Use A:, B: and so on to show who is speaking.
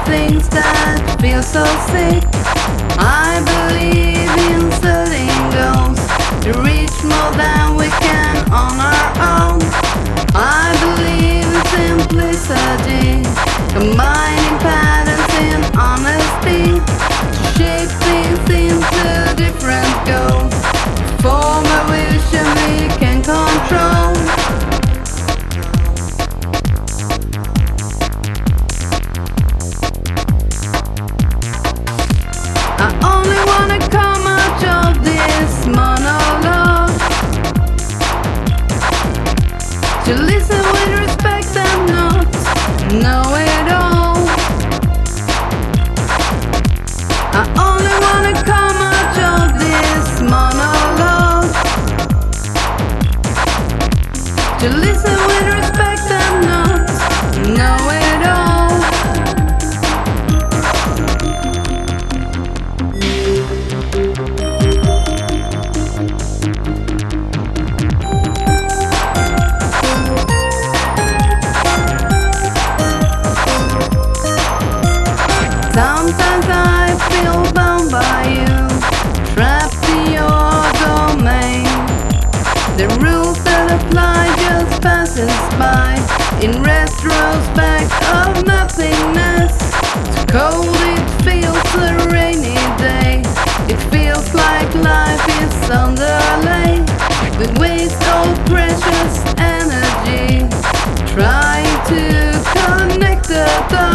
A: things that feel so sick. I believe in setting goals to reach more than we can on our own. I believe in simplicity, combining patterns in honesty to shape things into different goals. Form a vision we can control. I only wanna come out of this monologue to listen with respect and not know it all. I only wanna come out of this monologue to listen with respect and not know it all. Sometimes I feel bound by you, trapped in your domain. The rules that apply just passes by in retrospect of nothingness. It's cold, it feels a rainy day. It feels like life is underlay. We waste all precious energy trying to connect the dots.